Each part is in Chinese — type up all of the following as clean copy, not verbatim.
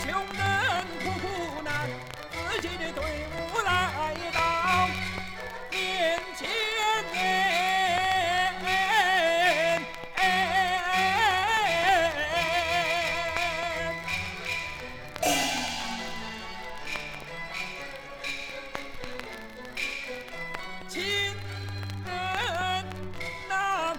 穷人苦苦难，自己的队伍来到面前。亲人呐，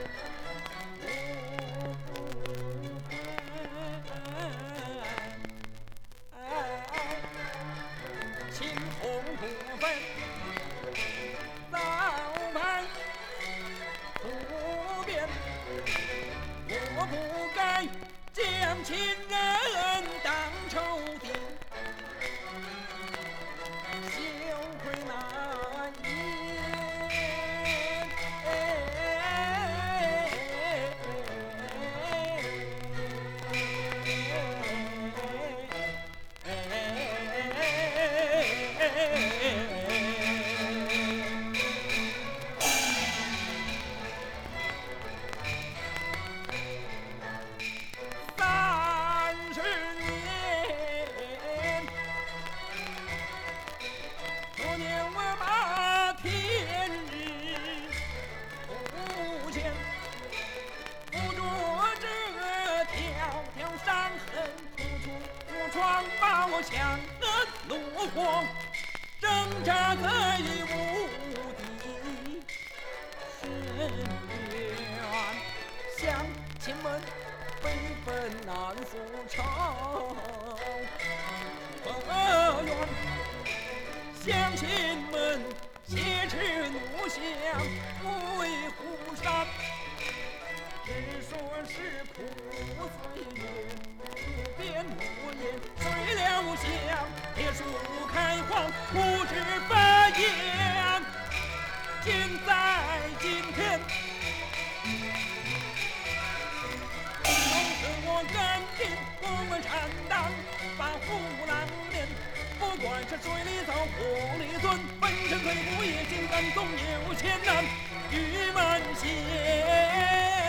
青红不分，早晚不变。我不该将亲人当仇敌，羞愧难30年，多年我把天日不见，不着这条条伤痕，处处疮把我强忍怒火，挣扎在无底深渊，乡亲们悲愤难复仇，何怨乡亲们挟持怒相为虎山，只说是苦岁月，不变诺言，睡了香，铁树开荒，不知发扬，今在今天。我赶紧我们担当，把虎狼面，不管是水里走，火里钻，本身退步也竟敢总有千难，玉门仙。